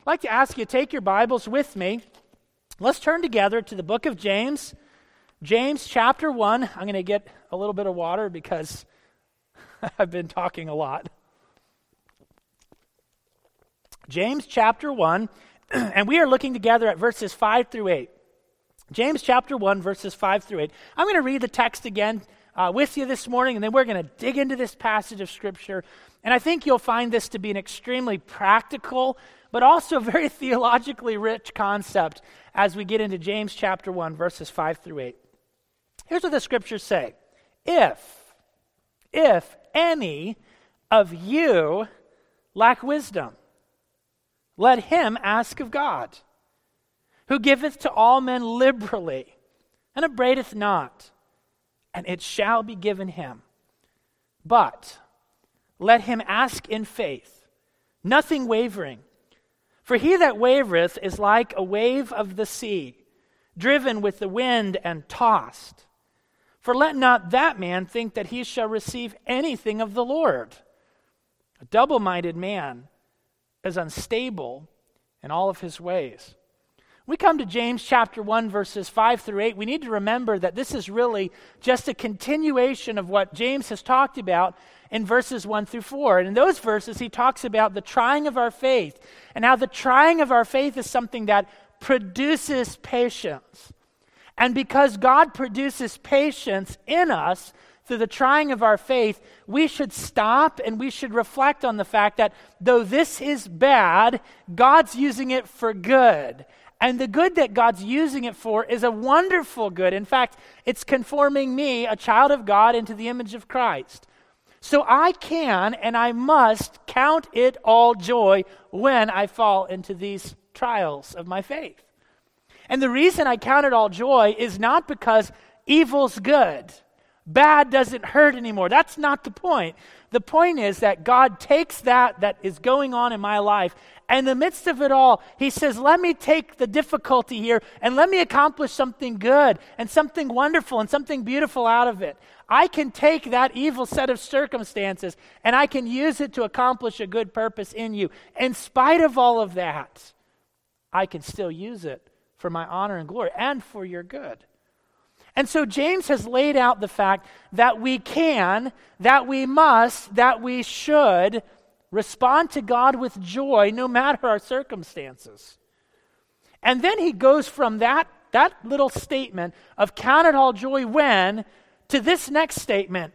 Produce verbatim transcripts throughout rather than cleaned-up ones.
I'd like to ask you to take your Bibles with me. Let's turn together to the book of James. James chapter one. I'm going to get a little bit of water because I've been talking a lot. James chapter one, and we are looking together at verses five through eight. James chapter one, verses five through eight. I'm going to read the text again uh, with you this morning, and then we're going to dig into this passage of Scripture. And I think you'll find this to be an extremely practical, but also very theologically rich concept as we get into James chapter one, verses five through eight. Here's what the Scriptures say. If, if any of you lack wisdom, let him ask of God, who giveth to all men liberally, and upbraideth not, and it shall be given him. But let him ask in faith, nothing wavering. For he that wavereth is like a wave of the sea, driven with the wind and tossed. For let not that man think that he shall receive anything of the Lord. A double-minded man is unstable in all of his ways. We come to James chapter one, verses five through eight. We need to remember that this is really just a continuation of what James has talked about in verses one through four. And in those verses, he talks about the trying of our faith and how the trying of our faith is something that produces patience. And because God produces patience in us through the trying of our faith, we should stop and we should reflect on the fact that though this is bad, God's using it for good. And the good that God's using it for is a wonderful good. In fact, it's conforming me, a child of God, into the image of Christ. So I can and I must count it all joy when I fall into these trials of my faith. And the reason I count it all joy is not because evil's good. Bad doesn't hurt anymore. That's not the point. The point is that God takes that that is going on in my life, and in the midst of it all, he says, let me take the difficulty here and let me accomplish something good and something wonderful and something beautiful out of it. I can take that evil set of circumstances and I can use it to accomplish a good purpose in you. In spite of all of that, I can still use it for my honor and glory and for your good. And so James has laid out the fact that we can, that we must, that we should respond to God with joy no matter our circumstances. And then he goes from that, that little statement of count it all joy when to this next statement,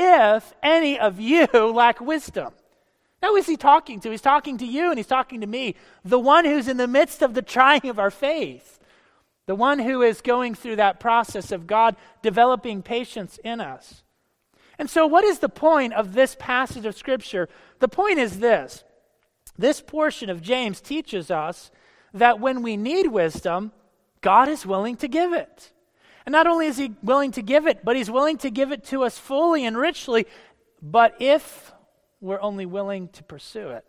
if any of you lack wisdom. Now who is he talking to? He's talking to you and he's talking to me, the one who's in the midst of the trying of our faith. The one who is going through that process of God developing patience in us. And so what is the point of this passage of Scripture? The point is this. This portion of James teaches us that when we need wisdom, God is willing to give it. And not only is he willing to give it, but he's willing to give it to us fully and richly, but if we're only willing to pursue it.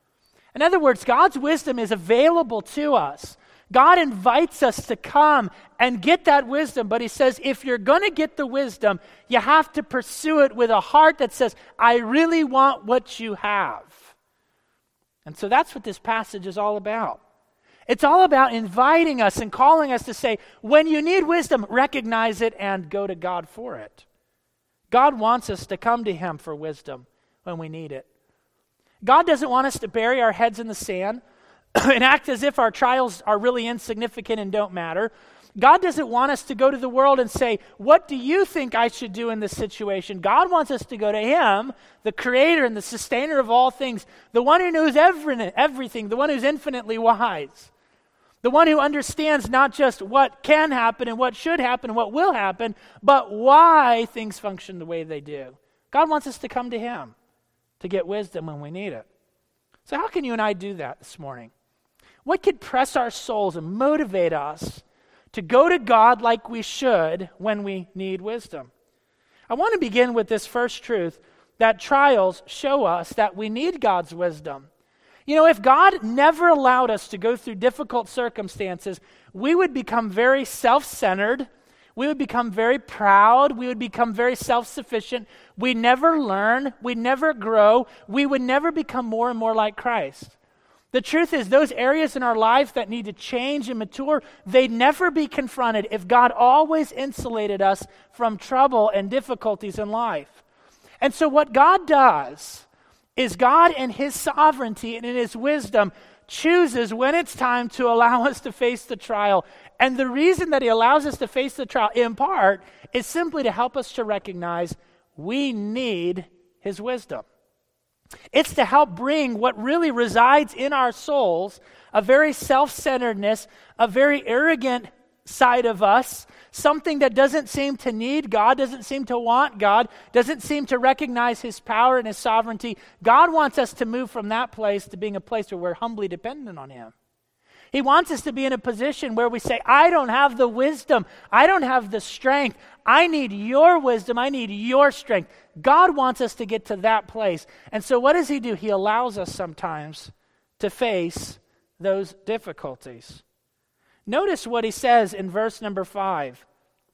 In other words, God's wisdom is available to us. God invites us to come and get that wisdom, but he says, if you're going to get the wisdom, you have to pursue it with a heart that says, I really want what you have. And so that's what this passage is all about. It's all about inviting us and calling us to say, when you need wisdom, recognize it and go to God for it. God wants us to come to him for wisdom when we need it. God doesn't want us to bury our heads in the sand and act as if our trials are really insignificant and don't matter. God doesn't want us to go to the world and say, what do you think I should do in this situation? God wants us to go to him, the creator and the sustainer of all things, the one who knows every, everything, the one who's infinitely wise, the one who understands not just what can happen and what should happen and what will happen, but why things function the way they do. God wants us to come to him to get wisdom when we need it. So how can you and I do that this morning? What could press our souls and motivate us to go to God like we should when we need wisdom? I want to begin with this first truth, that trials show us that we need God's wisdom. You know, if God never allowed us to go through difficult circumstances, we would become very self-centered. We would become very proud. We would become very self-sufficient. We'd never learn. We'd never grow. We would never become more and more like Christ. The truth is, those areas in our life that need to change and mature, they'd never be confronted if God always insulated us from trouble and difficulties in life. And so what God does is God in his sovereignty and in his wisdom chooses when it's time to allow us to face the trial. And the reason that he allows us to face the trial, in part, is simply to help us to recognize we need his wisdom. It's to help bring what really resides in our souls, a very self-centeredness, a very arrogant side of us, something that doesn't seem to need God, doesn't seem to want God, doesn't seem to recognize his power and his sovereignty. God wants us to move from that place to being a place where we're humbly dependent on him. He wants us to be in a position where we say, I don't have the wisdom. I don't have the strength. I need your wisdom. I need your strength. God wants us to get to that place. And so what does he do? He allows us sometimes to face those difficulties. Notice what he says in verse number five.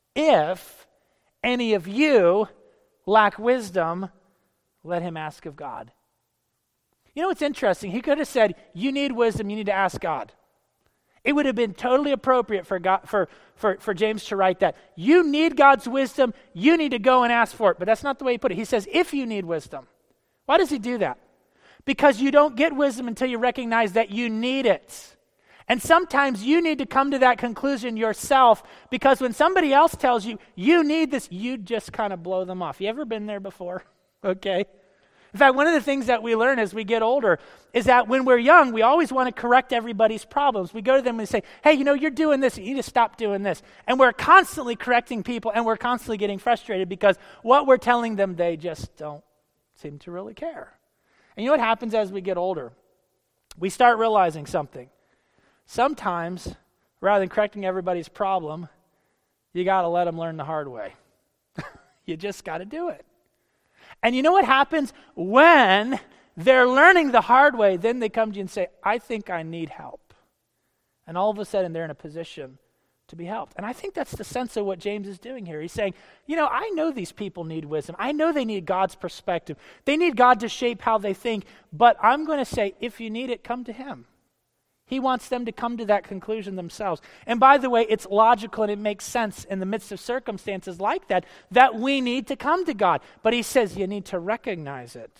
If any of you lack wisdom, let him ask of God. You know what's interesting? He could have said, you need wisdom, you need to ask God. It would have been totally appropriate for, God, for, for, for James to write that. You need God's wisdom, you need to go and ask for it. But that's not the way he put it. He says, if you need wisdom. Why does he do that? Because you don't get wisdom until you recognize that you need it. And sometimes you need to come to that conclusion yourself, because when somebody else tells you, you need this, you just kind of blow them off. You ever been there before? Okay. In fact, one of the things that we learn as we get older is that when we're young, we always want to correct everybody's problems. We go to them and say, hey, you know, you're doing this. You need to stop doing this. And we're constantly correcting people, and we're constantly getting frustrated because what we're telling them, they just don't seem to really care. And you know what happens as we get older? We start realizing something. Sometimes, rather than correcting everybody's problem, you got to let them learn the hard way. You just got to do it. And you know what happens when they're learning the hard way? Then they come to you and say, I think I need help. And all of a sudden, they're in a position to be helped. And I think that's the sense of what James is doing here. He's saying, you know, I know these people need wisdom. I know they need God's perspective. They need God to shape how they think. But I'm going to say, if you need it, come to him. He wants them to come to that conclusion themselves. And by the way, it's logical and it makes sense in the midst of circumstances like that, that we need to come to God. But he says you need to recognize it.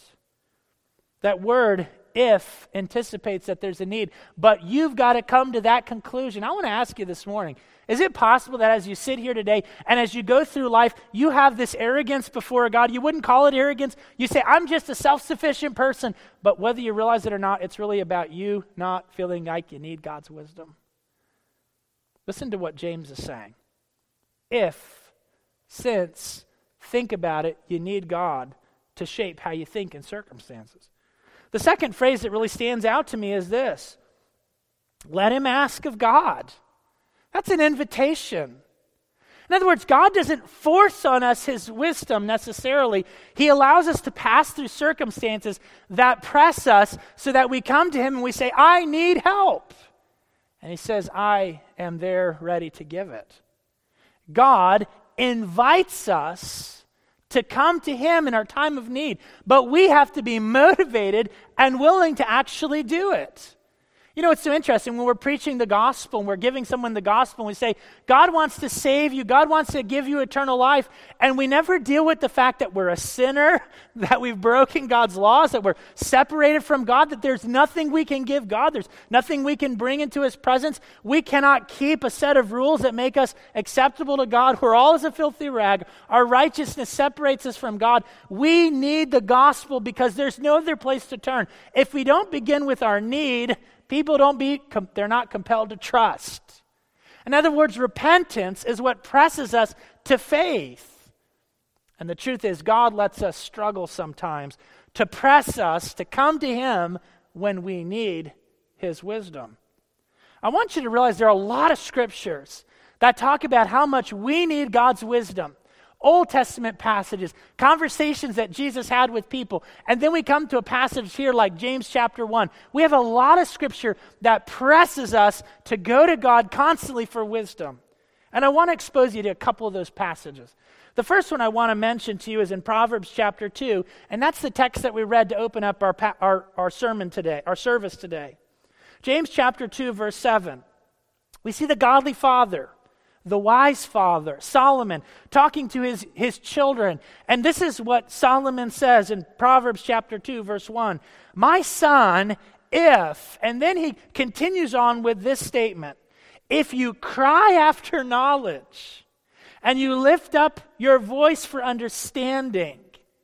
That word, if, anticipates that there's a need. But you've got to come to that conclusion. I want to ask you this morning, is it possible that as you sit here today and as you go through life, you have this arrogance before God? You wouldn't call it arrogance. You say, I'm just a self-sufficient person. But whether you realize it or not, it's really about you not feeling like you need God's wisdom. Listen to what James is saying. If, since, think about it, you need God to shape how you think in circumstances. The second phrase that really stands out to me is this. Let him ask of God. That's an invitation. In other words, God doesn't force on us his wisdom necessarily. He allows us to pass through circumstances that press us so that we come to him and we say, I need help. And he says, I am there ready to give it. God invites us to come to him in our time of need, but we have to be motivated and willing to actually do it. You know, it's so interesting when we're preaching the gospel and we're giving someone the gospel and we say, God wants to save you, God wants to give you eternal life, and we never deal with the fact that we're a sinner, that we've broken God's laws, that we're separated from God, that there's nothing we can give God, there's nothing we can bring into his presence. We cannot keep a set of rules that make us acceptable to God. We're all as a filthy rag. Our righteousness separates us from God. We need the gospel because there's no other place to turn. If we don't begin with our need, people don't be, they're not compelled to trust. In other words, repentance is what presses us to faith. And the truth is, God lets us struggle sometimes to press us to come to him when we need his wisdom. I want you to realize there are a lot of scriptures that talk about how much we need God's wisdom. Old Testament passages, conversations that Jesus had with people. And then we come to a passage here like James chapter one. We have a lot of scripture that presses us to go to God constantly for wisdom. And I want to expose you to a couple of those passages. The first one I want to mention to you is in Proverbs chapter two, and that's the text that we read to open up our, our, our sermon today, our service today. James chapter two, verse seven. We see the godly father, the wise father, Solomon, talking to his, his children. And this is what Solomon says in Proverbs chapter two, verse one. My son, if, and then he continues on with this statement, if you cry after knowledge and you lift up your voice for understanding,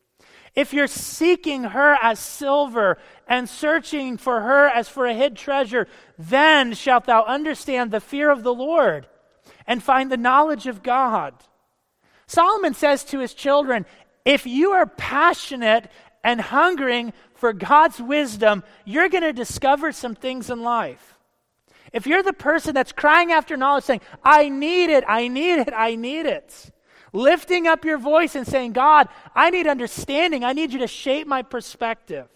if you're seeking her as silver and searching for her as for a hid treasure, then shalt thou understand the fear of the Lord and find the knowledge of God. Solomon says to his children, if you are passionate and hungering for God's wisdom, you're going to discover some things in life. If you're the person that's crying after knowledge, saying, I need it, I need it, I need it, lifting up your voice and saying, God, I need understanding. I need you to shape my perspective.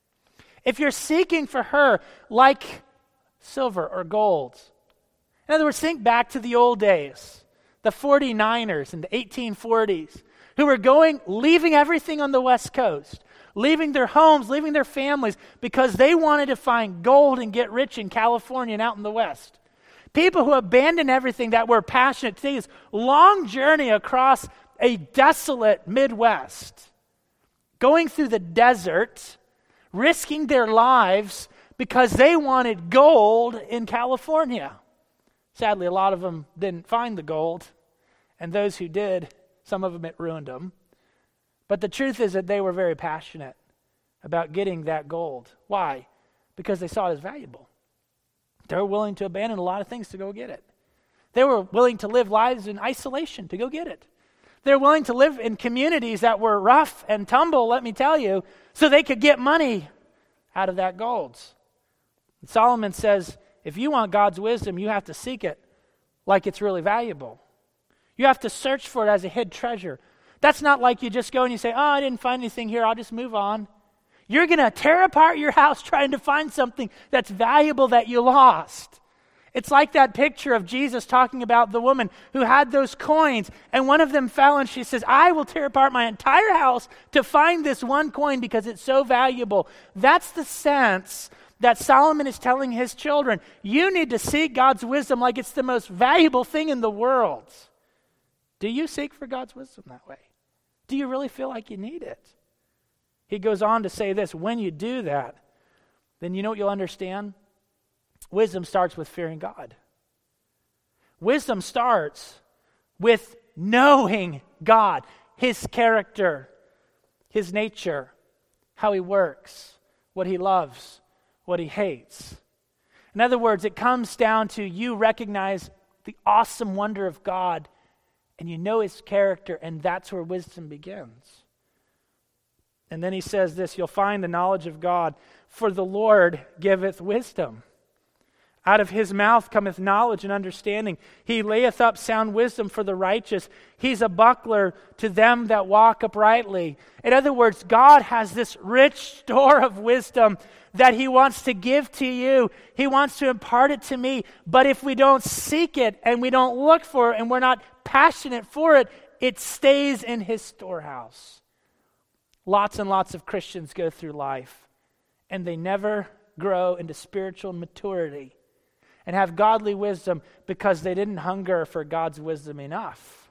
If you're seeking for her like silver or gold. In other words, think back to the old days, the forty-niners in the eighteen forties, who were going, leaving everything on the West Coast, leaving their homes, leaving their families, because they wanted to find gold and get rich in California and out in the West. People who abandoned everything, that were passionate, to take this long journey across a desolate Midwest, going through the desert, risking their lives because they wanted gold in California. Sadly, a lot of them didn't find the gold, and those who did, some of them it ruined them. But the truth is that they were very passionate about getting that gold. Why? Because they saw it as valuable. They were willing to abandon a lot of things to go get it. They were willing to live lives in isolation to go get it. They were willing to live in communities that were rough and tumble, let me tell you, so they could get money out of that gold. And Solomon says, if you want God's wisdom, you have to seek it like it's really valuable. You have to search for it as a hid treasure. That's not like you just go and you say, oh, I didn't find anything here, I'll just move on. You're going to tear apart your house trying to find something that's valuable that you lost. It's like that picture of Jesus talking about the woman who had those coins, and one of them fell, and she says, I will tear apart my entire house to find this one coin because it's so valuable. That's the sense that Solomon is telling his children. You need to seek God's wisdom like it's the most valuable thing in the world. Do you seek for God's wisdom that way? Do you really feel like you need it? He goes on to say this, when you do that, then you know what you'll understand? Wisdom starts with fearing God. Wisdom starts with knowing God, His character, His nature, how He works, what He loves, what He hates. In other words, it comes down to you recognize the awesome wonder of God and you know His character, and that's where wisdom begins. And then he says this, you'll find the knowledge of God, for the Lord giveth wisdom. Out of His mouth cometh knowledge and understanding. He layeth up sound wisdom for the righteous. He's a buckler to them that walk uprightly. In other words, God has this rich store of wisdom that He wants to give to you. He wants to impart it to me. But if we don't seek it and we don't look for it and we're not passionate for it, it stays in His storehouse. Lots and lots of Christians go through life and they never grow into spiritual maturity and have godly wisdom because they didn't hunger for God's wisdom enough.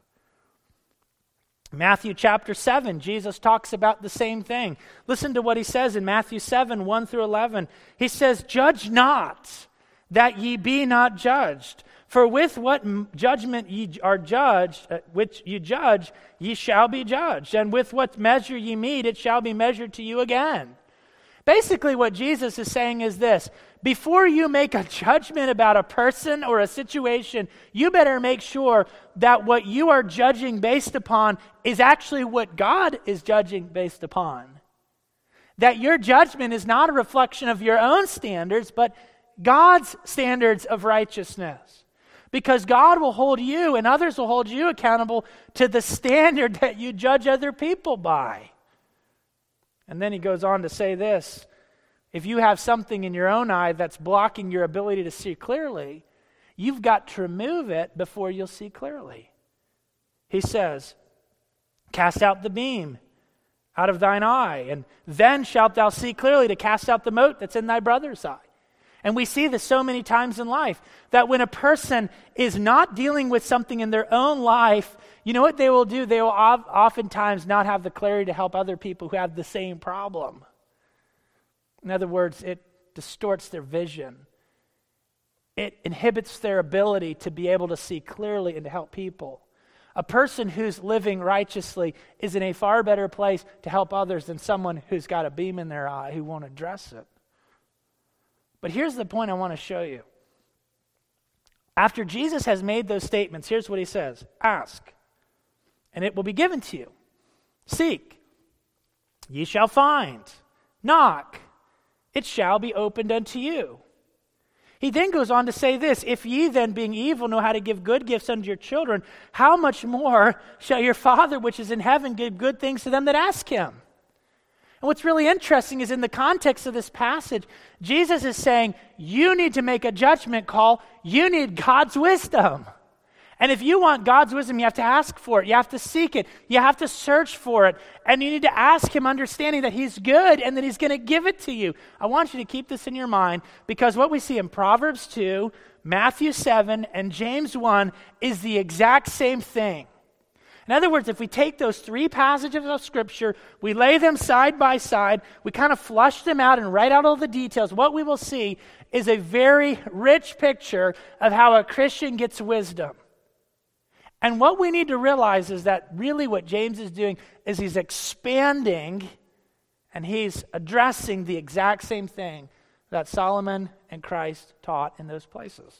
Matthew chapter seven, Jesus talks about the same thing. Listen to what He says in Matthew seven, one through eleven. He says, judge not, that ye be not judged. For with what m- judgment ye are judged, uh, which you judge, ye shall be judged. And with what measure ye mete, it shall be measured to you again. Basically what Jesus is saying is this: before you make a judgment about a person or a situation, you better make sure that what you are judging based upon is actually what God is judging based upon. That your judgment is not a reflection of your own standards, but God's standards of righteousness. Because God will hold you and others will hold you accountable to the standard that you judge other people by. And then he goes on to say this: if you have something in your own eye that's blocking your ability to see clearly, you've got to remove it before you'll see clearly. He says, cast out the beam out of thine eye, and then shalt thou see clearly to cast out the mote that's in thy brother's eye. And we see this so many times in life, that when a person is not dealing with something in their own life, you know what they will do? They will oftentimes not have the clarity to help other people who have the same problem. In other words, it distorts their vision. It inhibits their ability to be able to see clearly and to help people. A person who's living righteously is in a far better place to help others than someone who's got a beam in their eye who won't address it. But here's the point I want to show you. After Jesus has made those statements, here's what he says. Ask, and it will be given to you. Seek, ye shall find. Knock, it shall be opened unto you. He then goes on to say this, if ye then, being evil, know how to give good gifts unto your children, how much more shall your Father which is in heaven give good things to them that ask him? And what's really interesting is in the context of this passage, Jesus is saying, you need to make a judgment call. You need God's wisdom. And if you want God's wisdom, you have to ask for it. You have to seek it. You have to search for it. And you need to ask him, understanding that he's good and that he's going to give it to you. I want you to keep this in your mind, because what we see in Proverbs two, Matthew seven, and James one is the exact same thing. In other words, if we take those three passages of Scripture, we lay them side by side, we kind of flush them out and write out all the details, what we will see is a very rich picture of how a Christian gets wisdom. And what we need to realize is that really what James is doing is he's expanding and he's addressing the exact same thing that Solomon and Christ taught in those places.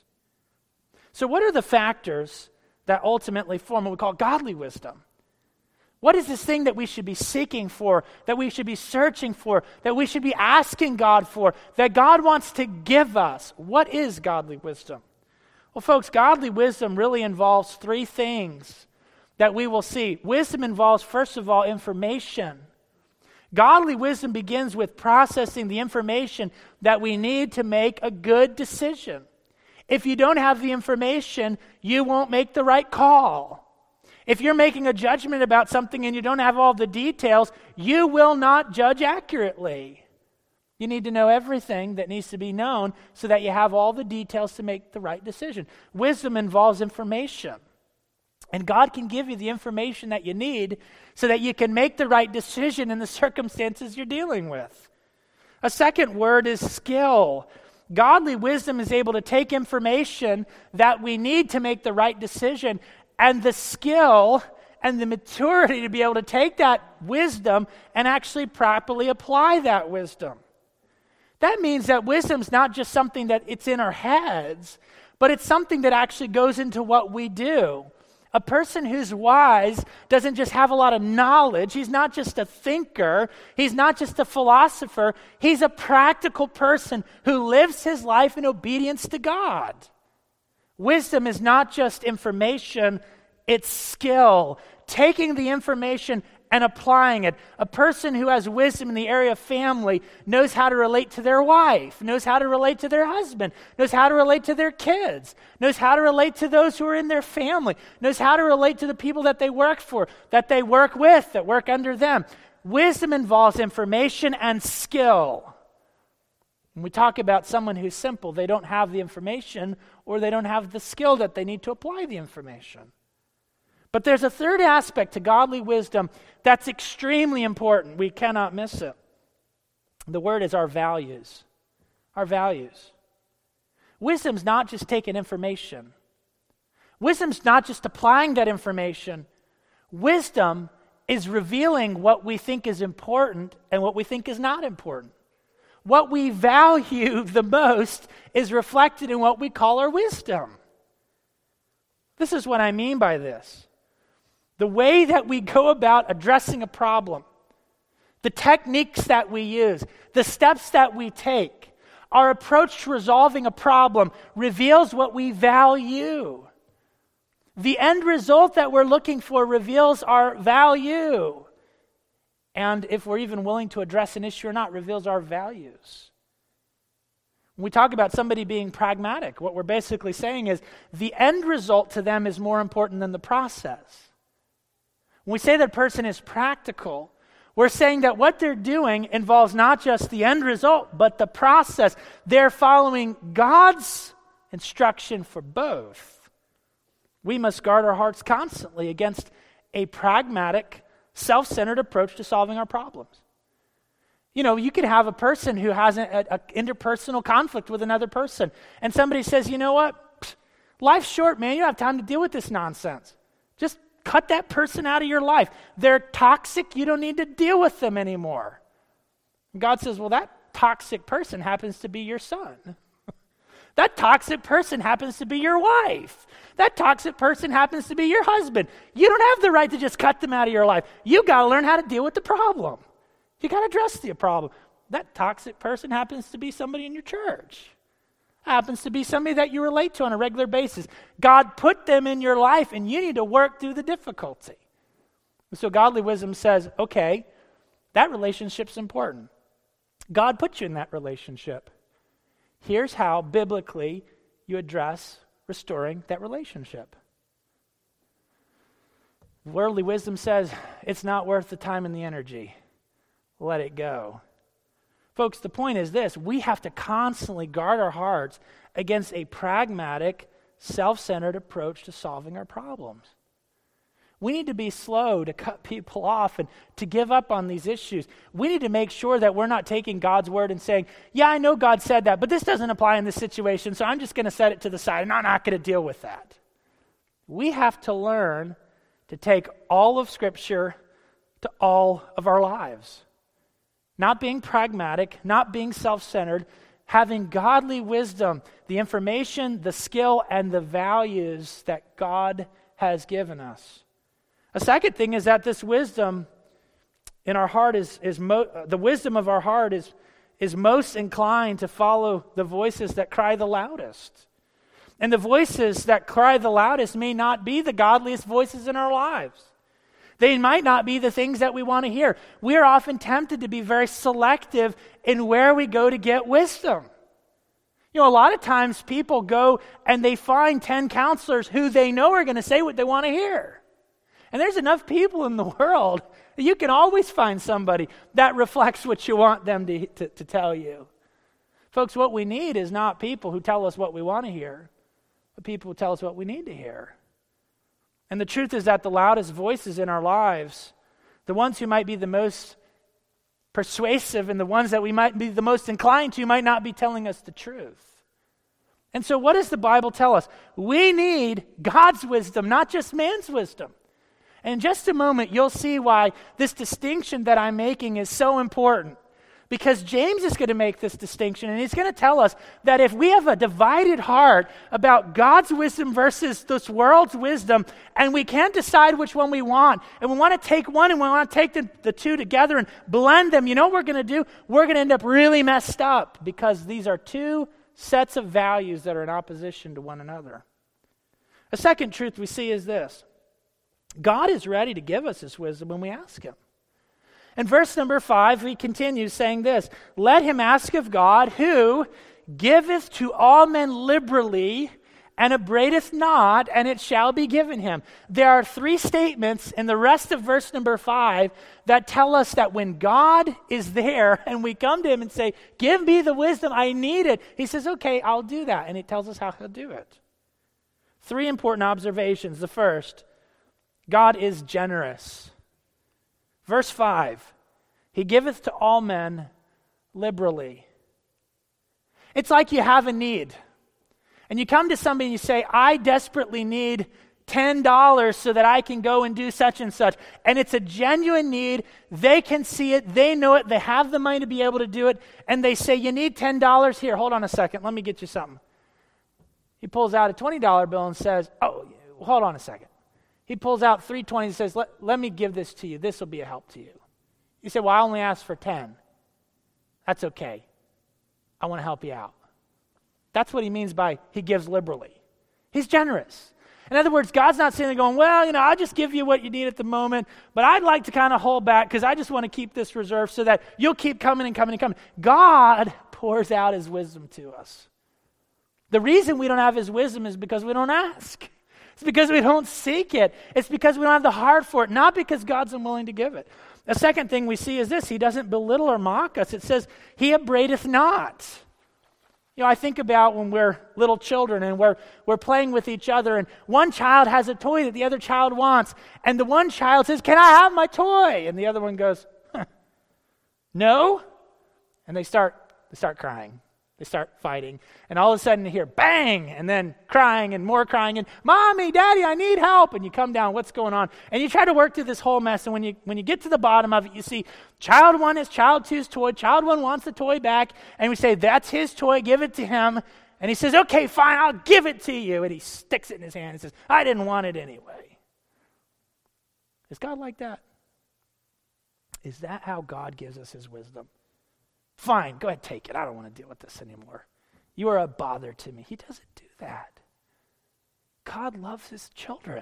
So what are the factors that ultimately form what we call godly wisdom? What is this thing that we should be seeking for, that we should be searching for, that we should be asking God for, that God wants to give us? What is godly wisdom? Well, folks, godly wisdom really involves three things that we will see. Wisdom involves, first of all, information. Godly wisdom begins with processing the information that we need to make a good decision. If you don't have the information, you won't make the right call. If you're making a judgment about something and you don't have all the details, you will not judge accurately. You need to know everything that needs to be known so that you have all the details to make the right decision. Wisdom involves information. And God can give you the information that you need so that you can make the right decision in the circumstances you're dealing with. A second word is skill. Godly wisdom is able to take information that we need to make the right decision, and the skill and the maturity to be able to take that wisdom and actually properly apply that wisdom. That means that wisdom's not just something that it's in our heads, but it's something that actually goes into what we do. A person who's wise doesn't just have a lot of knowledge. He's not just a thinker. He's not just a philosopher. He's a practical person who lives his life in obedience to God. Wisdom is not just information, it's skill. Taking the information and applying it. A person who has wisdom in the area of family knows how to relate to their wife, knows how to relate to their husband, knows how to relate to their kids, knows how to relate to those who are in their family, knows how to relate to the people that they work for, that they work with, that work under them. Wisdom involves information and skill. When we talk about someone who's simple, they don't have the information or they don't have the skill that they need to apply the information. But there's a third aspect to godly wisdom that's extremely important. We cannot miss it. The word is our values. Our values. Wisdom's not just taking information. Wisdom's not just applying that information. Wisdom is revealing what we think is important and what we think is not important. What we value the most is reflected in what we call our wisdom. This is what I mean by this. The way that we go about addressing a problem, the techniques that we use, the steps that we take, our approach to resolving a problem reveals what we value. The end result that we're looking for reveals our value. And if we're even willing to address an issue or not, reveals our values. When we talk about somebody being pragmatic, what we're basically saying is the end result to them is more important than the process. When we say that a person is practical, We're saying that what they're doing involves not just the end result, but the process. They're following God's instruction for both. We must guard our hearts constantly against a pragmatic, self-centered approach to solving our problems. You know, you can have a person who has an interpersonal conflict with another person, and somebody says, you know what? Pfft, life's short, man. You don't have time to deal with this nonsense. Just cut that person out of your life. They're toxic. You don't need to deal with them anymore. And God says, well, that toxic person happens to be your son. That toxic person happens to be your wife. That toxic person happens to be your husband. You don't have the right to just cut them out of your life. You got to learn how to deal with the problem. You got to address the problem. That toxic person happens to be somebody in your church. Happens to be somebody that you relate to on a regular basis. God put them in your life, and you need to work through the difficulty. And so godly wisdom says, okay, that relationship's important. God put you in that relationship. Here's how, biblically, you address restoring that relationship. Worldly wisdom says, it's not worth the time and the energy. Let it go. Folks, the point is this: we have to constantly guard our hearts against a pragmatic, self-centered approach to solving our problems. We need to be slow to cut people off and to give up on these issues. We need to make sure that we're not taking God's word and saying, yeah, I know God said that, but this doesn't apply in this situation, so I'm just going to set it to the side and I'm not going to deal with that. We have to learn to take all of Scripture to all of our lives. Not being pragmatic, not being self-centered, having godly wisdom, the information, the skill, and the values that God has given us. A second thing is that this wisdom in our heart is, is mo- the wisdom of our heart is, is most inclined to follow the voices that cry the loudest. And the voices that cry the loudest may not be the godliest voices in our lives. They might not be the things that we want to hear. We are often tempted to be very selective in where we go to get wisdom. You know, a lot of times people go and they find ten counselors who they know are going to say what they want to hear. And there's enough people in the world that you can always find somebody that reflects what you want them to, to, to tell you. Folks, what we need is not people who tell us what we want to hear, but people who tell us what we need to hear. And the truth is that the loudest voices in our lives, the ones who might be the most persuasive and the ones that we might be the most inclined to, might not be telling us the truth. And so what does the Bible tell us? We need God's wisdom, not just man's wisdom. And in just a moment, you'll see why this distinction that I'm making is so important. Because James is going to make this distinction, and he's going to tell us that if we have a divided heart about God's wisdom versus this world's wisdom, and we can't decide which one we want, and we want to take one and we want to take the, the two together and blend them, you know what we're going to do? We're going to end up really messed up, because these are two sets of values that are in opposition to one another. A second truth we see is this: God is ready to give us his wisdom when we ask him. In verse number five, he continues saying this: let him ask of God, who giveth to all men liberally and upbraideth not, and it shall be given him. There are three statements in the rest of verse number five that tell us that when God is there and we come to him and say, give me the wisdom, I need it, he says, okay, I'll do that. And he tells us how he'll do it. Three important observations. The first, God is generous. Verse five, he giveth to all men liberally. It's like you have a need. And you come to somebody and you say, I desperately need ten dollars so that I can go and do such and such. And it's a genuine need. They can see it. They know it. They have the money to be able to do it. And they say, you need ten dollars? Here, hold on a second. Let me get you something. He pulls out a twenty dollar bill and says, oh, hold on a second. He pulls out three twenties and says, let, let me give this to you. This will be a help to you. You say, well, I only asked for ten. That's okay. I want to help you out. That's what he means by he gives liberally. He's generous. In other words, God's not sitting there going, well, you know, I'll just give you what you need at the moment, but I'd like to kind of hold back because I just want to keep this reserve so that you'll keep coming and coming and coming. God pours out his wisdom to us. The reason we don't have his wisdom is because we don't ask. It's because we don't seek it. It's because we don't have the heart for it, not because God's unwilling to give it. The second thing we see is this: he doesn't belittle or mock us. It says, he upbraideth not. You know, I think about when we're little children and we're, we're playing with each other, and one child has a toy that the other child wants, and the one child says, can I have my toy? And the other one goes, huh, no. And they start, they start crying. They start fighting. And all of a sudden you hear bang, and then crying and more crying, and Mommy, Daddy, I need help. And you come down, what's going on? And you try to work through this whole mess. And when you when you get to the bottom of it, you see child one is child two's toy. Child one wants the toy back. And we say, that's his toy, give it to him. And he says, okay, fine, I'll give it to you. And he sticks it in his hand and says, I didn't want it anyway. Is God like that? Is that how God gives us his wisdom? Fine, go ahead, take it. I don't want to deal with this anymore. You are a bother to me. He doesn't do that. God loves his children.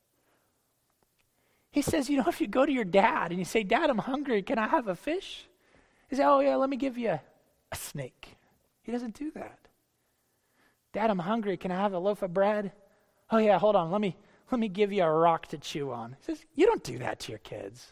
He says, you know, if you go to your dad and you say, Dad, I'm hungry, can I have a fish? He says, oh yeah, let me give you a, a snake. He doesn't do that. Dad, I'm hungry, can I have a loaf of bread? Oh yeah, hold on, let me let me give you a rock to chew on. He says, you don't do that to your kids.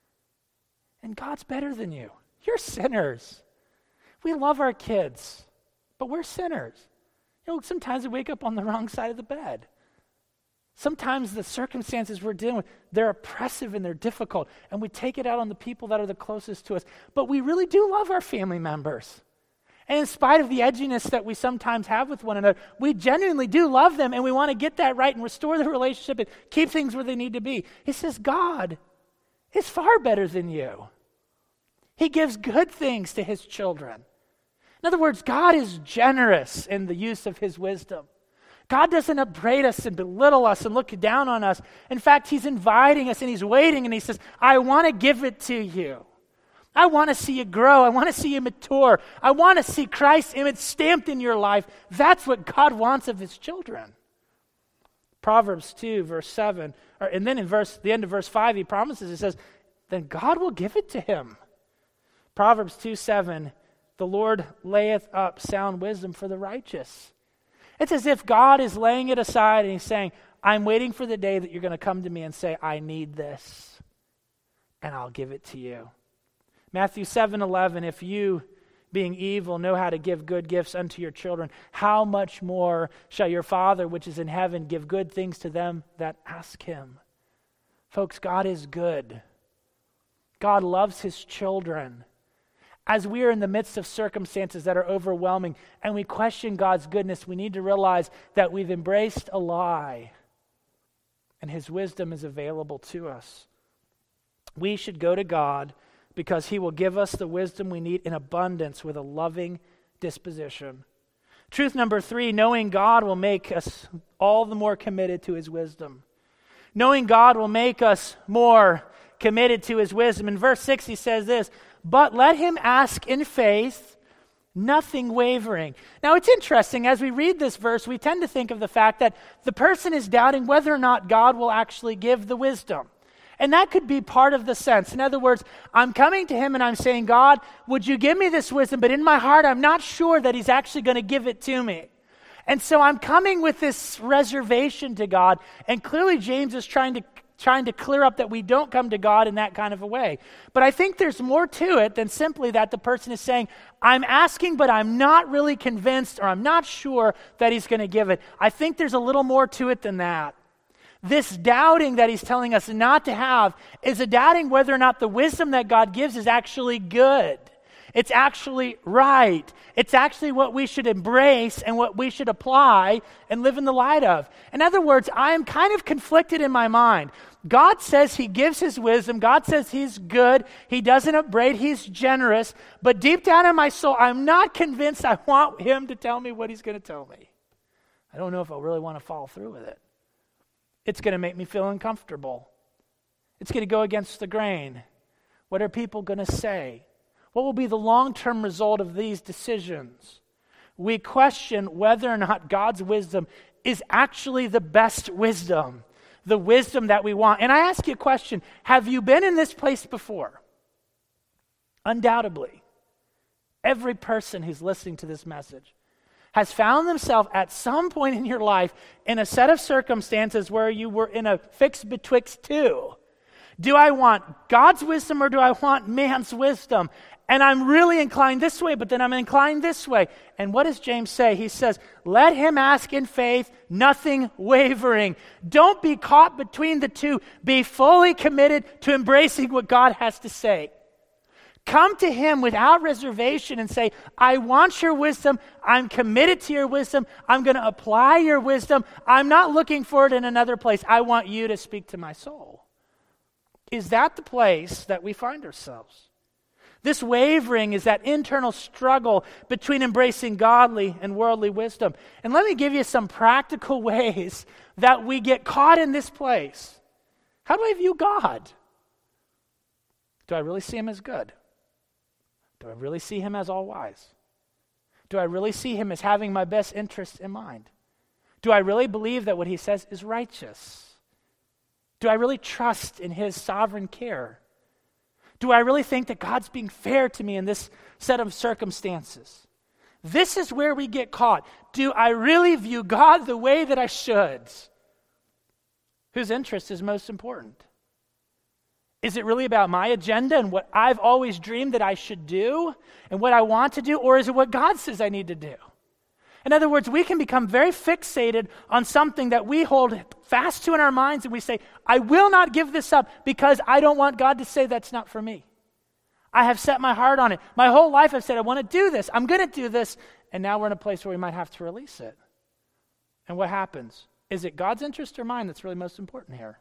And God's better than you. You're sinners. We love our kids, but we're sinners. You know, sometimes we wake up on the wrong side of the bed. Sometimes the circumstances we're dealing with, they're oppressive and they're difficult, and we take it out on the people that are the closest to us. But we really do love our family members. And in spite of the edginess that we sometimes have with one another, we genuinely do love them, and we want to get that right and restore the relationship and keep things where they need to be. He says, God is far better than you. He gives good things to his children. In other words, God is generous in the use of his wisdom. God doesn't upbraid us and belittle us and look down on us. In fact, he's inviting us and he's waiting and he says, I want to give it to you. I want to see you grow. I want to see you mature. I want to see Christ's image stamped in your life. That's what God wants of his children. Proverbs two, verse seven, or, and then in verse the end of verse five, he promises, he says, then God will give it to him. Proverbs two seven, the Lord layeth up sound wisdom for the righteous. It's as if God is laying it aside and he's saying, I'm waiting for the day that you're going to come to me and say, I need this, and I'll give it to you. Matthew seven eleven, if you, being evil, know how to give good gifts unto your children, how much more shall your Father which is in heaven give good things to them that ask him? Folks, God is good. God loves his children. As we are in the midst of circumstances that are overwhelming and we question God's goodness, we need to realize that we've embraced a lie and his wisdom is available to us. We should go to God because he will give us the wisdom we need in abundance with a loving disposition. Truth number three, knowing God will make us all the more committed to his wisdom. Knowing God will make us more committed to his wisdom. In verse six, he says this, but let him ask in faith, nothing wavering. Now it's interesting, as we read this verse, we tend to think of the fact that the person is doubting whether or not God will actually give the wisdom. And that could be part of the sense. In other words, I'm coming to him and I'm saying, God, would you give me this wisdom? But in my heart, I'm not sure that he's actually going to give it to me. And so I'm coming with this reservation to God. And clearly James is trying to trying to clear up that we don't come to God in that kind of a way. But I think there's more to it than simply that the person is saying, I'm asking, but I'm not really convinced, or I'm not sure that he's going to give it. I think there's a little more to it than that. This doubting that he's telling us not to have is a doubting whether or not the wisdom that God gives is actually good. It's actually right. It's actually what we should embrace and what we should apply and live in the light of. In other words, I am kind of conflicted in my mind. God says he gives his wisdom. God says he's good. He doesn't upbraid. He's generous. But deep down in my soul, I'm not convinced I want him to tell me what he's going to tell me. I don't know if I really want to follow through with it. It's going to make me feel uncomfortable. It's going to go against the grain. What are people going to say? What will be the long-term result of these decisions? We question whether or not God's wisdom is actually the best wisdom, the wisdom that we want. And I ask you a question, have you been in this place before? Undoubtedly, every person who's listening to this message has found themselves at some point in your life in a set of circumstances where you were in a fix betwixt two. Do I want God's wisdom or do I want man's wisdom? And I'm really inclined this way, but then I'm inclined this way. And what does James say? He says, let him ask in faith, nothing wavering. Don't be caught between the two. Be fully committed to embracing what God has to say. Come to him without reservation and say, I want your wisdom. I'm committed to your wisdom. I'm going to apply your wisdom. I'm not looking for it in another place. I want you to speak to my soul. Is that the place that we find ourselves? This wavering is that internal struggle between embracing godly and worldly wisdom. And let me give you some practical ways that we get caught in this place. How do I view God? Do I really see him as good? Do I really see him as all-wise? Do I really see him as having my best interests in mind? Do I really believe that what he says is righteous? Do I really trust in his sovereign care? Do I really think that God's being fair to me in this set of circumstances? This is where we get caught. Do I really view God the way that I should? Whose interest is most important? Is it really about my agenda and what I've always dreamed that I should do and what I want to do, or is it what God says I need to do? In other words, we can become very fixated on something that we hold fast to in our minds, and we say, I will not give this up because I don't want God to say that's not for me. I have set my heart on it. My whole life I've said, I want to do this. I'm going to do this. And now we're in a place where we might have to release it. And what happens? Is it God's interest or mine that's really most important here?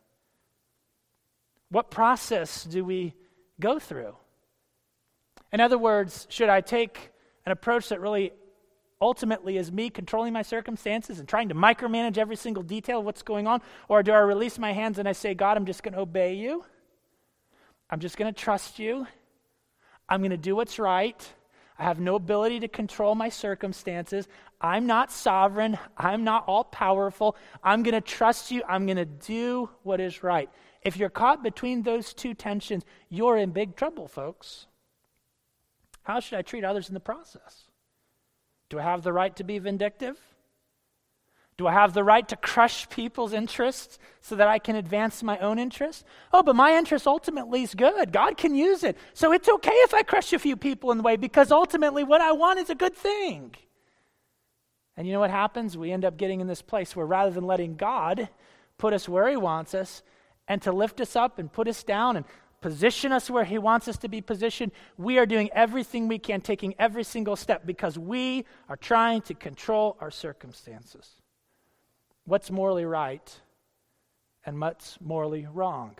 What process do we go through? In other words, should I take an approach that really ultimately is me controlling my circumstances and trying to micromanage every single detail of what's going on? Or do I release my hands and I say, God, I'm just going to obey you. I'm just going to trust you. I'm going to do what's right. I have no ability to control my circumstances. I'm not sovereign. I'm not all-powerful. I'm going to trust you. I'm going to do what is right. If you're caught between those two tensions, you're in big trouble, folks. How should I treat others in the process? Do I have the right to be vindictive? Do I have the right to crush people's interests so that I can advance my own interests? Oh, but my interest ultimately is good. God can use it. So it's okay if I crush a few people in the way because ultimately what I want is a good thing. And you know what happens? We end up getting in this place where rather than letting God put us where he wants us and to lift us up and put us down and position us where he wants us to be positioned, we are doing everything we can, taking every single step because we are trying to control our circumstances. What's morally right and what's morally wrong?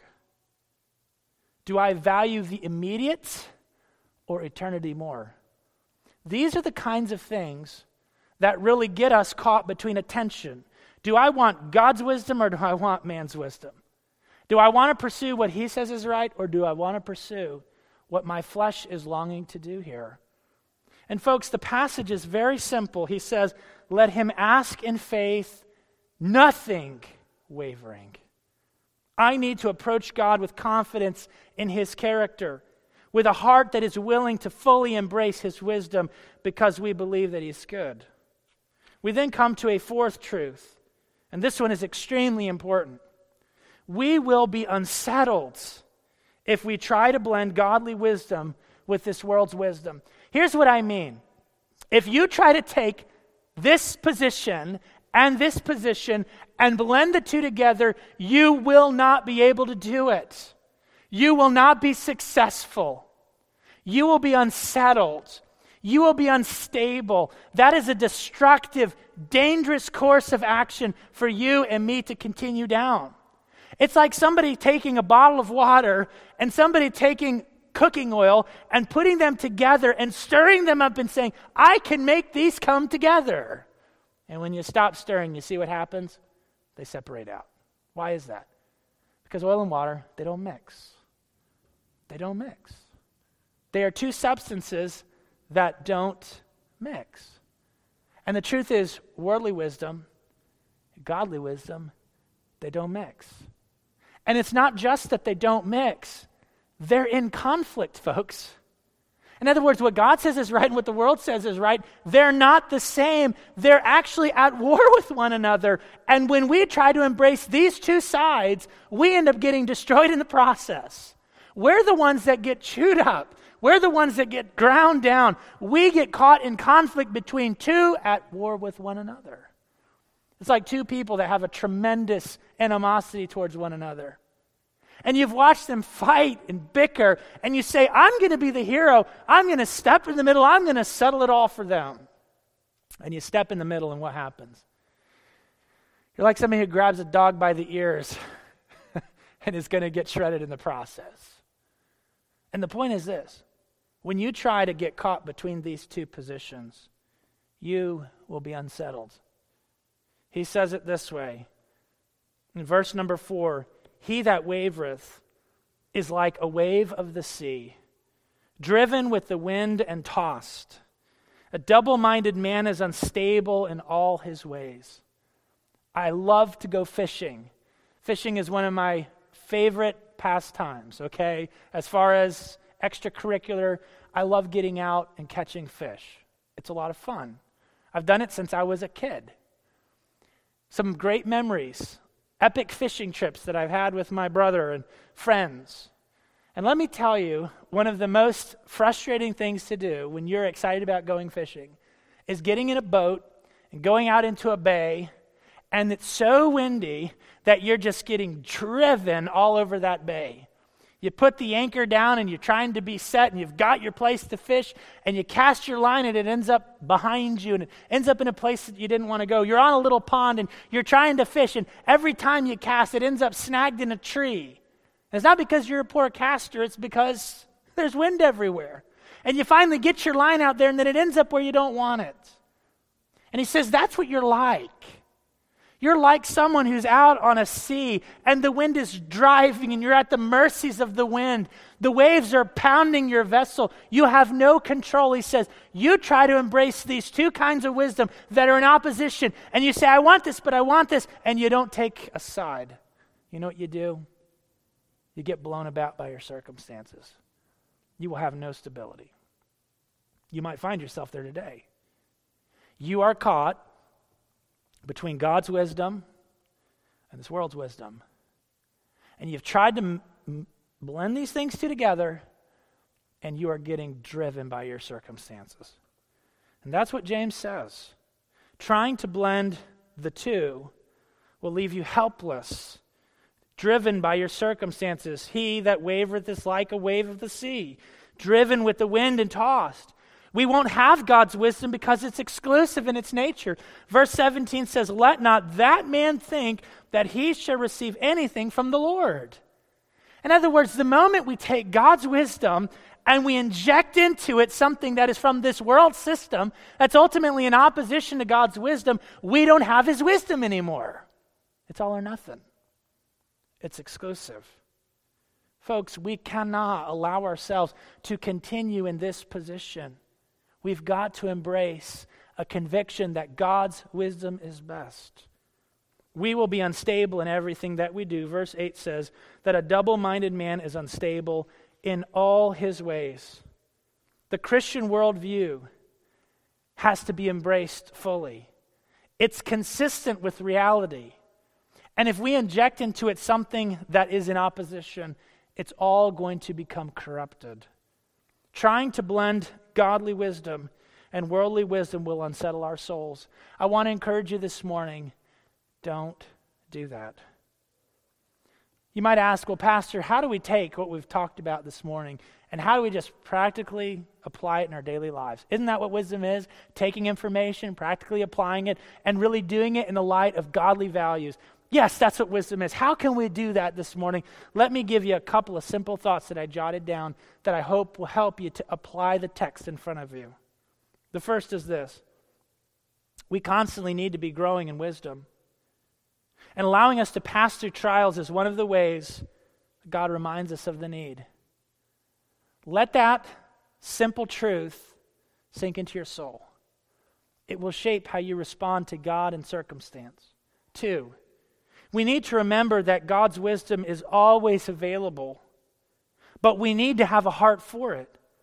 Do I value the immediate or eternity more? These are the kinds of things that really get us caught between a tension. Do I want God's wisdom or do I want man's wisdom? Do I want to pursue what he says is right, or do I want to pursue what my flesh is longing to do here? And folks, the passage is very simple. He says, let him ask in faith, nothing wavering. I need to approach God with confidence in his character, with a heart that is willing to fully embrace his wisdom because we believe that he's good. We then come to a fourth truth, and this one is extremely important. We will be unsettled if we try to blend godly wisdom with this world's wisdom. Here's what I mean. If you try to take this position and this position and blend the two together, you will not be able to do it. You will not be successful. You will be unsettled. You will be unstable. That is a destructive, dangerous course of action for you and me to continue down. It's like somebody taking a bottle of water and somebody taking cooking oil and putting them together and stirring them up and saying, I can make these come together. And when you stop stirring, you see what happens? They separate out. Why is that? Because oil and water, they don't mix. They don't mix. They are two substances that don't mix. And the truth is, worldly wisdom, godly wisdom, they don't mix. And it's not just that they don't mix. They're in conflict, folks. In other words, what God says is right and what the world says is right, they're not the same. They're actually at war with one another. And when we try to embrace these two sides, we end up getting destroyed in the process. We're the ones that get chewed up. We're the ones that get ground down. We get caught in conflict between two at war with one another. It's like two people that have a tremendous animosity towards one another. And you've watched them fight and bicker, and you say, I'm going to be the hero. I'm going to step in the middle. I'm going to settle it all for them. And you step in the middle, and what happens? You're like somebody who grabs a dog by the ears and is going to get shredded in the process. And the point is this. When you try to get caught between these two positions, you will be unsettled. He says it this way. In verse number four, he that wavereth is like a wave of the sea, driven with the wind and tossed. A double-minded man is unstable in all his ways. I love to go fishing. Fishing is one of my favorite pastimes, okay? As far as extracurricular, I love getting out and catching fish. It's a lot of fun. I've done it since I was a kid. Some great memories. Epic fishing trips that I've had with my brother and friends. And let me tell you, one of the most frustrating things to do when you're excited about going fishing is getting in a boat and going out into a bay, and it's so windy that you're just getting driven all over that bay. You put the anchor down and you're trying to be set and you've got your place to fish, and you cast your line and it ends up behind you and it ends up in a place that you didn't want to go. You're on a little pond and you're trying to fish, and every time you cast it ends up snagged in a tree. And it's not because you're a poor caster, it's because there's wind everywhere. And you finally get your line out there and then it ends up where you don't want it. And he says that's what you're like. You're like someone who's out on a sea and the wind is driving and you're at the mercies of the wind. The waves are pounding your vessel. You have no control. He says, you try to embrace these two kinds of wisdom that are in opposition, and you say, I want this, but I want this, and you don't take a side. You know what you do? You get blown about by your circumstances. You will have no stability. You might find yourself there today. You are caught between God's wisdom and this world's wisdom. And you've tried to m- m- blend these things two together, and you are getting driven by your circumstances. And that's what James says. Trying to blend the two will leave you helpless, driven by your circumstances. He that wavereth is like a wave of the sea, driven with the wind and tossed. We won't have God's wisdom because it's exclusive in its nature. Verse seventeen says, let not that man think that he shall receive anything from the Lord. In other words, the moment we take God's wisdom and we inject into it something that is from this world system that's ultimately in opposition to God's wisdom, we don't have his wisdom anymore. It's all or nothing. It's exclusive. Folks, we cannot allow ourselves to continue in this position. We've got to embrace a conviction that God's wisdom is best. We will be unstable in everything that we do. Verse eight says that a double-minded man is unstable in all his ways. The Christian worldview has to be embraced fully. It's consistent with reality. And if we inject into it something that is in opposition, it's all going to become corrupted. Trying to blend godly wisdom and worldly wisdom will unsettle our souls. I want to encourage you this morning, don't do that. You might ask, well, Pastor, how do we take what we've talked about this morning and how do we just practically apply it in our daily lives? Isn't that what wisdom is? Taking information, practically applying it, and really doing it in the light of godly values. Yes, that's what wisdom is. How can we do that this morning? Let me give you a couple of simple thoughts that I jotted down that I hope will help you to apply the text in front of you. The first is this. We constantly need to be growing in wisdom. And allowing us to pass through trials is one of the ways God reminds us of the need. Let that simple truth sink into your soul. It will shape how you respond to God and circumstance. Two, we need to remember that God's wisdom is always available, but we need to have a heart for it.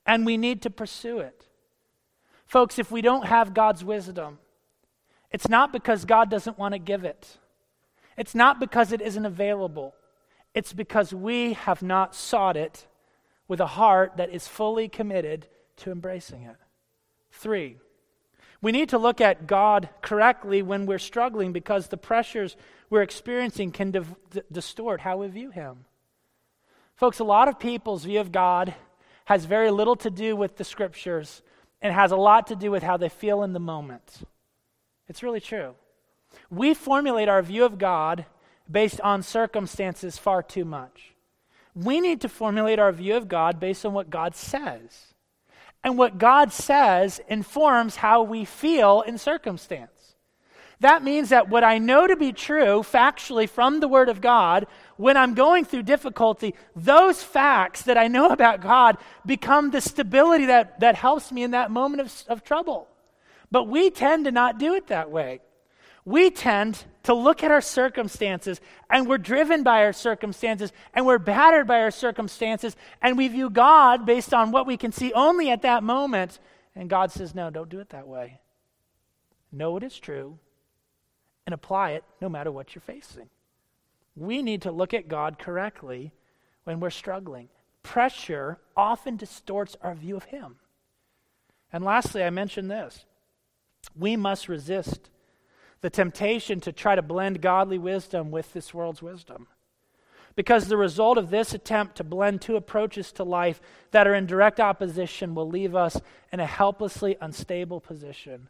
and we need to pursue it. Folks, if we don't have God's wisdom, it's not because God doesn't want to give it. It's not because it isn't available. It's because we have not sought it with a heart that is fully committed to embracing it. Three, we need to look at God correctly when we're struggling because the pressures we're experiencing can div- d- distort how we view Him. Folks, a lot of people's view of God has very little to do with the Scriptures and has a lot to do with how they feel in the moment. It's really true. We formulate our view of God based on circumstances far too much. We need to formulate our view of God based on what God says. And what God says informs how we feel in circumstance. That means that what I know to be true factually from the Word of God, when I'm going through difficulty, those facts that I know about God become the stability that, that helps me in that moment of, of trouble. But we tend to not do it that way. We tend to look at our circumstances, and we're driven by our circumstances, and we're battered by our circumstances, and we view God based on what we can see only at that moment. And God says, no, don't do it that way. Know what is true and apply it no matter what you're facing. We need to look at God correctly when we're struggling. Pressure often distorts our view of Him. And lastly, I mentioned this. We must resist the temptation to try to blend godly wisdom with this world's wisdom. Because the result of this attempt to blend two approaches to life that are in direct opposition will leave us in a helplessly unstable position.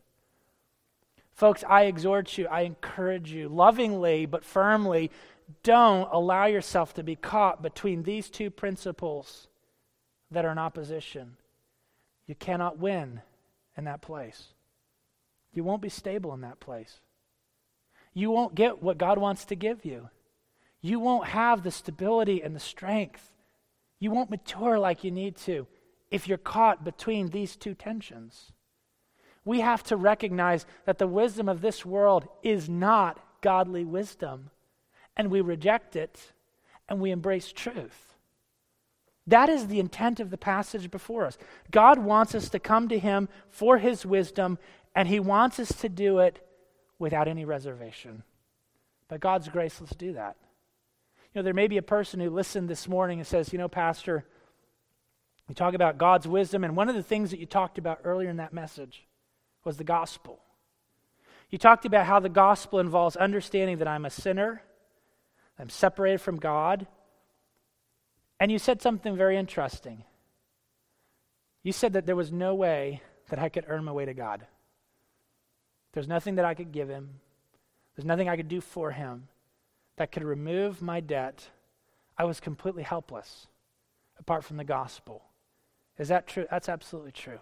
Folks, I exhort you, I encourage you, lovingly but firmly, don't allow yourself to be caught between these two principles that are in opposition. You cannot win in that place. You won't be stable in that place. You won't get what God wants to give you. You won't have the stability and the strength. You won't mature like you need to if you're caught between these two tensions. We have to recognize that the wisdom of this world is not godly wisdom, and we reject it, and we embrace truth. That is the intent of the passage before us. God wants us to come to Him for His wisdom, and He wants us to do it without any reservation. By God's grace, let's do that. You know, there may be a person who listened this morning and says, you know, Pastor, you talk about God's wisdom, and one of the things that you talked about earlier in that message was the gospel. You talked about how the gospel involves understanding that I'm a sinner, I'm separated from God, and you said something very interesting. You said that there was no way that I could earn my way to God. There's nothing that I could give Him. There's nothing I could do for Him that could remove my debt. I was completely helpless apart from the gospel. Is that true? That's absolutely true.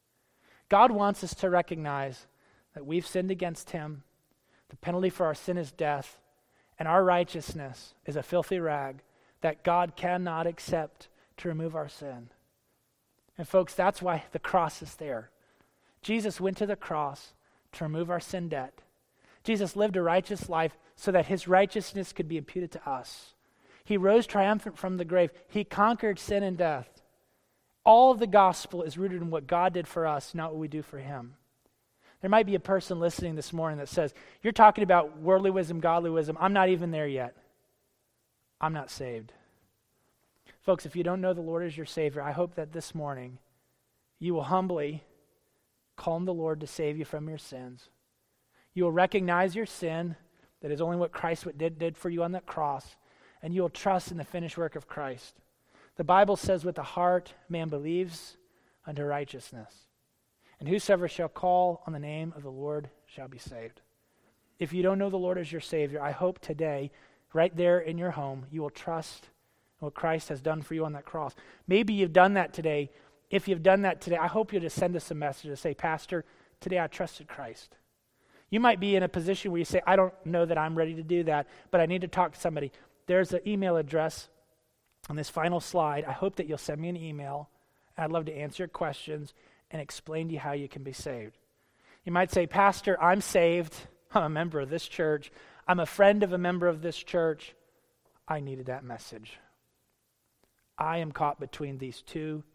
God wants us to recognize that we've sinned against Him. The penalty for our sin is death, and our righteousness is a filthy rag that God cannot accept to remove our sin. And folks, that's why the cross is there. Jesus went to the cross to remove our sin debt. Jesus lived a righteous life so that His righteousness could be imputed to us. He rose triumphant from the grave. He conquered sin and death. All of the gospel is rooted in what God did for us, not what we do for Him. There might be a person listening this morning that says, you're talking about worldly wisdom, godly wisdom. I'm not even there yet. I'm not saved. Folks, if you don't know the Lord as your Savior, I hope that this morning you will humbly call on the Lord to save you from your sins. You will recognize your sin, that is only what Christ did, did for you on that cross, and you will trust in the finished work of Christ. The Bible says, with the heart man believes unto righteousness, and whosoever shall call on the name of the Lord shall be saved. If you don't know the Lord as your Savior, I hope today, right there in your home, you will trust in what Christ has done for you on that cross. Maybe you've done that today. If you've done that today, I hope you'll just send us a message to say, Pastor, today I trusted Christ. You might be in a position where you say, I don't know that I'm ready to do that, but I need to talk to somebody. There's an email address on this final slide. I hope that you'll send me an email. I'd love to answer your questions and explain to you how you can be saved. You might say, Pastor, I'm saved. I'm a member of this church. I'm a friend of a member of this church. I needed that message. I am caught between these two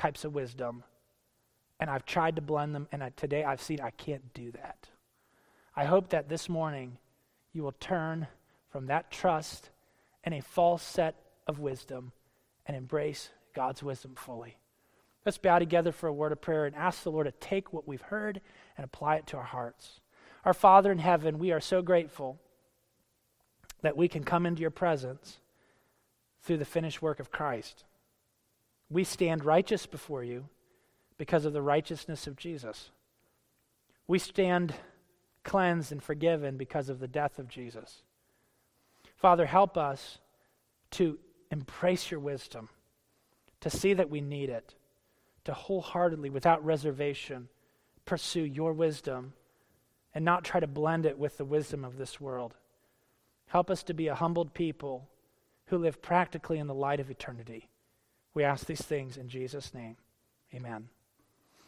types of wisdom, and I've tried to blend them, and I, today I've seen I can't do that. I hope that this morning you will turn from that trust and a false set of wisdom and embrace God's wisdom fully. Let's bow together for a word of prayer and ask the Lord to take what we've heard and apply it to our hearts. Our Father in heaven, we are so grateful that we can come into your presence through the finished work of Christ. We stand righteous before you because of the righteousness of Jesus. We stand cleansed and forgiven because of the death of Jesus. Father, help us to embrace your wisdom, to see that we need it, to wholeheartedly, without reservation, pursue your wisdom and not try to blend it with the wisdom of this world. Help us to be a humbled people who live practically in the light of eternity. We ask these things in Jesus' name. Amen.